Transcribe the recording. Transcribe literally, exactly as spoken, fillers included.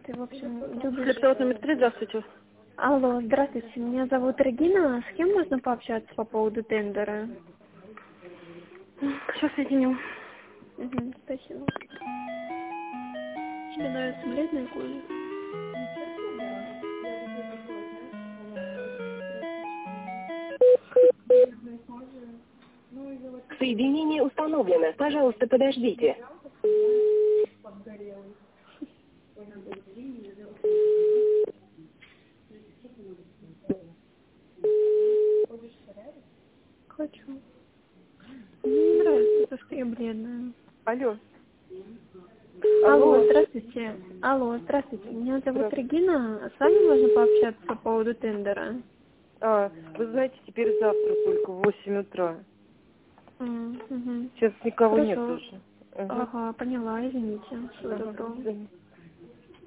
ты, в общем, любишь... Слепцова номер три, здравствуйте. Алло, здравствуйте, меня зовут Регина. С кем можно пообщаться по поводу тендера? Сейчас соединю. Угу, спасибо. Тебе нравится бледная кожа? Соединение установлено. Пожалуйста, подождите. Хочу. Мне не нравится то, что я бледная. Алло. Алло, Алло. здравствуйте. Алло, здравствуйте. Меня зовут Регина. С вами можно пообщаться по поводу тендера? А, вы знаете, теперь завтра только в восемь утра. Mm, угу. Сейчас никого Хорошо. нет уже. Ага. Ага, поняла, извините. Всего Ага, доброго. до свидания.